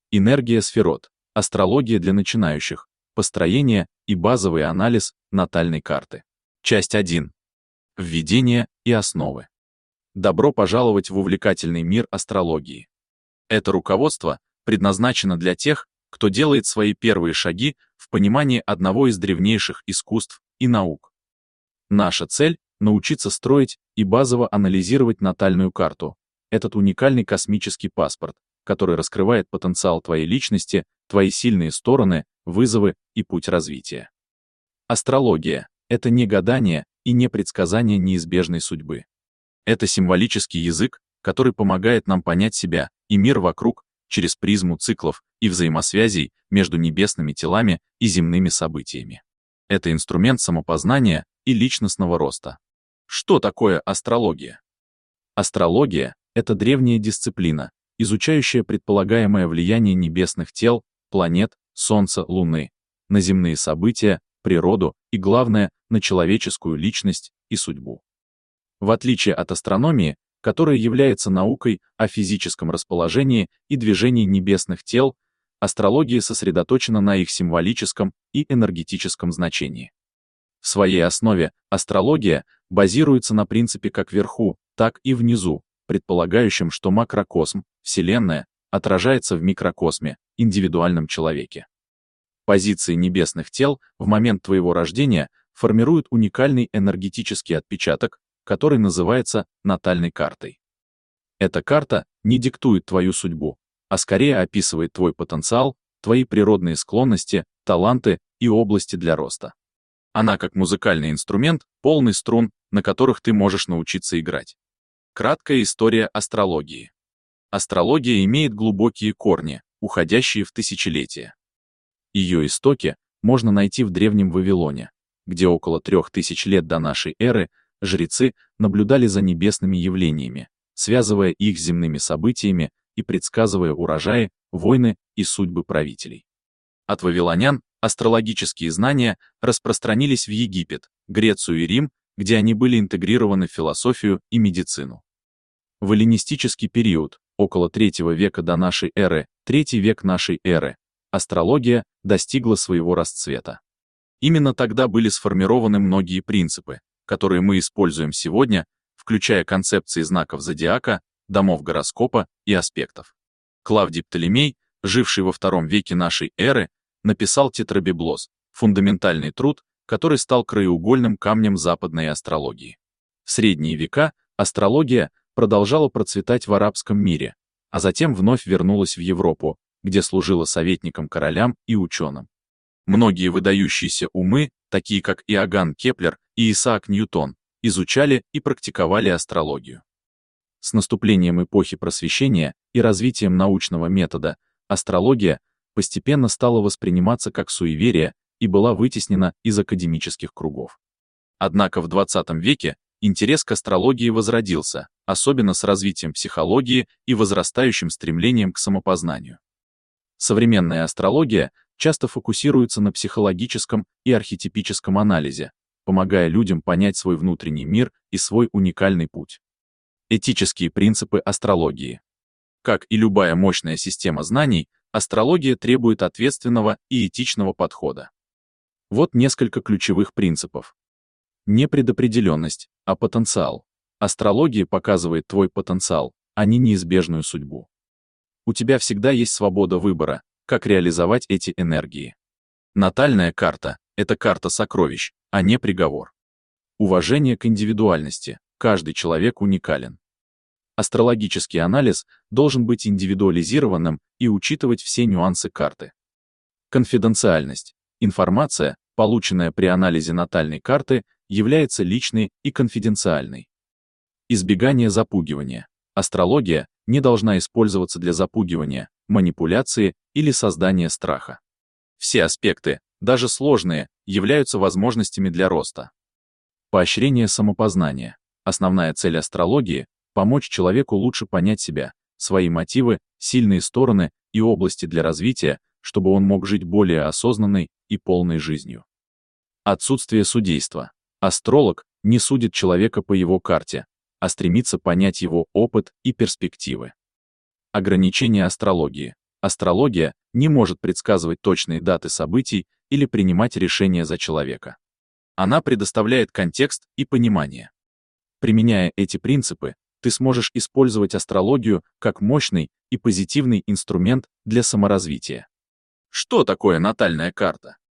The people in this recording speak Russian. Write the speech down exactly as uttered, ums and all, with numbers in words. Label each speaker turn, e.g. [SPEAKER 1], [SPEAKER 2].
[SPEAKER 1] Энергия сферот. Астрология для начинающих. Построение и базовый анализ натальной карты. Часть один. Введение и основы. Добро пожаловать в увлекательный мир астрологии. Это руководство предназначено для тех, кто делает свои первые шаги в понимании одного из древнейших искусств и наук. Наша цель — научиться строить и базово анализировать натальную карту, этот уникальный космический паспорт, который раскрывает потенциал твоей личности, твои сильные стороны, вызовы и путь развития. Астрология — это не гадание и не предсказание неизбежной судьбы. Это символический язык, который помогает нам понять себя и мир вокруг через призму циклов и взаимосвязей между небесными телами и земными событиями. Это инструмент самопознания и личностного роста. Что такое астрология? Астрология — это древняя дисциплина, изучающая предполагаемое влияние небесных тел, планет, Солнца, Луны, на земные события, природу и, главное, на человеческую личность и судьбу. В отличие от астрономии, которая является наукой о физическом расположении и движении небесных тел, астрология сосредоточена на их символическом и энергетическом значении. В своей основе астрология базируется на принципе как вверху, так и внизу, предполагающем, что макрокосм, Вселенная, отражается в микрокосме, индивидуальном человеке. Позиции небесных тел в момент твоего рождения формируют уникальный энергетический отпечаток, который называется натальной картой. Эта карта не диктует твою судьбу, а скорее описывает твой потенциал, твои природные склонности, таланты и области для роста. Она как музыкальный инструмент, полный струн, на которых ты можешь научиться играть. Краткая история астрологии. Астрология имеет глубокие корни, уходящие в тысячелетия. Ее истоки можно найти в Древнем Вавилоне, где около трех тысяч лет до нашей эры жрецы наблюдали за небесными явлениями, связывая их с земными событиями и предсказывая урожаи, войны и судьбы правителей. От вавилонян астрологические знания распространились в Египет, Грецию и Рим, где они были интегрированы в философию и медицину. В эллинистический период, около третьего века до нашей эры, третий век нашей эры, астрология достигла своего расцвета. Именно тогда были сформированы многие принципы, которые мы используем сегодня, включая концепции знаков зодиака, домов гороскопа и аспектов. Клавдий Птолемей, живший во втором веке нашей эры, написал Тетрабиблос, фундаментальный труд, который стал краеугольным камнем западной астрологии. В средние века астрология продолжала процветать в арабском мире, а затем вновь вернулась в Европу, где служила советником королям и ученым. Многие выдающиеся умы, такие как Иоганн Кеплер и Исаак Ньютон, изучали и практиковали астрологию. С наступлением эпохи Просвещения и развитием научного метода астрология постепенно стала восприниматься как суеверие и была вытеснена из академических кругов. Однако в двадцатом веке интерес к астрологии возродился, особенно с развитием психологии и возрастающим стремлением к самопознанию. Современная астрология часто фокусируется на психологическом и архетипическом анализе, помогая людям понять свой внутренний мир и свой уникальный путь. Этические принципы астрологии. Как и любая мощная система знаний, астрология требует ответственного и этичного подхода. Вот несколько ключевых принципов. Не предопределенность, а потенциал. Астрология показывает твой потенциал, а не неизбежную судьбу. У тебя всегда есть свобода выбора, как реализовать эти энергии. Натальная карта — это карта сокровищ, а не приговор. Уважение к индивидуальности. Каждый человек уникален. Астрологический анализ должен быть индивидуализированным и учитывать все нюансы карты. Конфиденциальность. Информация, полученная при анализе натальной карты, является личной и конфиденциальной. Избегание запугивания. Астрология не должна использоваться для запугивания, манипуляции или создания страха. Все аспекты, даже сложные, являются возможностями для роста. Поощрение самопознания. Основная цель астрологии — помочь человеку лучше понять себя, свои мотивы, сильные стороны и области для развития, чтобы он мог жить более осознанной и полной жизнью. Отсутствие судейства. Астролог не судит человека по его карте, а стремится понять его опыт и перспективы. Ограничение астрологии. Астрология не может предсказывать точные даты событий или принимать решения за человека. Она предоставляет контекст и понимание. Применяя эти принципы, ты сможешь использовать астрологию как мощный и позитивный инструмент для саморазвития. Что такое натальная карта?